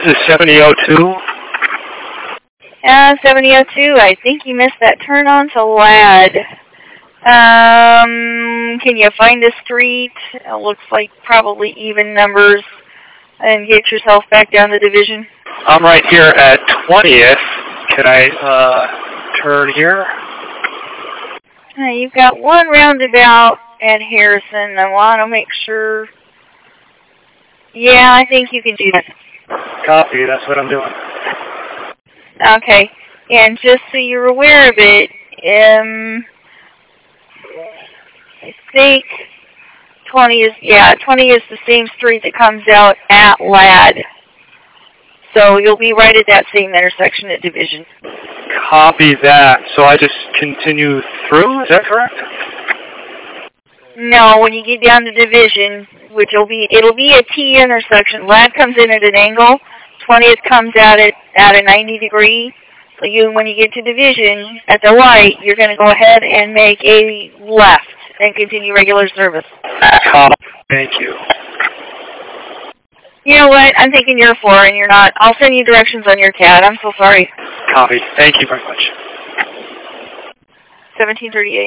is 7002. 7002, I think you missed that turn on to Ladd. Can you find a street? It looks like probably even numbers. And get yourself back down to Division. I'm right here at 20th. Can I turn here? You've got one roundabout at Harrison. I want to make sure. Yeah, I think you can do that. Copy. That's what I'm doing. Okay. And just so you're aware of it, I think 20 is the same street that comes out at Ladd. So you'll be right at that same intersection at Division. Copy that. So I just continue through, is that correct? No, when you get down to Division, which it'll be a T intersection. Ladd comes in at an angle, 20th comes at it at a 90 degree. So when you get to Division at the light, you're going to go ahead and make a left and continue regular service. Thank you. You know what? I'm thinking you're 4 and you're not. I'll send you directions on your CAD. I'm so sorry. Copy. Thank you very much. 1738.